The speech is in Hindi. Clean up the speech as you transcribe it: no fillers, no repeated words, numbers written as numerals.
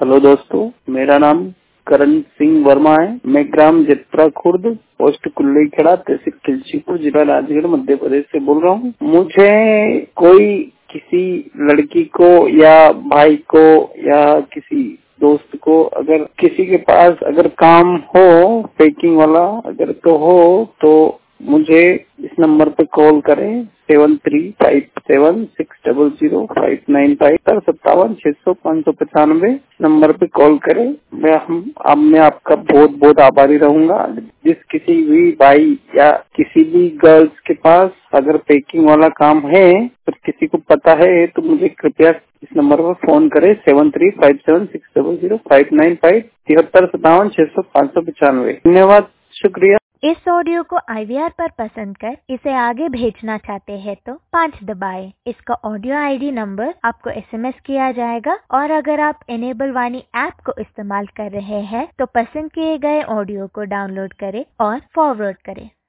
हेलो दोस्तों, मेरा नाम करण सिंह वर्मा है। मैं ग्राम जत्रा खुर्द, पोस्ट कुल्ली खेड़ा, तहसील खिलचीपुर, जिला राजगढ़, मध्य प्रदेश से बोल रहा हूँ। मुझे कोई किसी लड़की को या भाई को या किसी दोस्त को अगर किसी के पास अगर काम हो पैकिंग वाला अगर तो हो तो मुझे इस नंबर पे कॉल करें 7357600595 57 600 595 नंबर पे कॉल करें। मैं आपका बहुत बहुत आभारी रहूंगा। जिस किसी भी भाई या किसी भी गर्ल्स के पास अगर पैकिंग वाला काम है तो किसी को पता है तो मुझे कृपया इस नंबर पर फोन करें 7357600595 73 57 600 595। धन्यवाद, शुक्रिया। इस ऑडियो को IVR पर पसंद कर इसे आगे भेजना चाहते हैं तो 5 दबाएं। इसका ऑडियो ID नंबर आपको SMS किया जाएगा और अगर आप एनेबल वाणी ऐप को इस्तेमाल कर रहे हैं तो पसंद किए गए ऑडियो को डाउनलोड करें और फॉरवर्ड करें।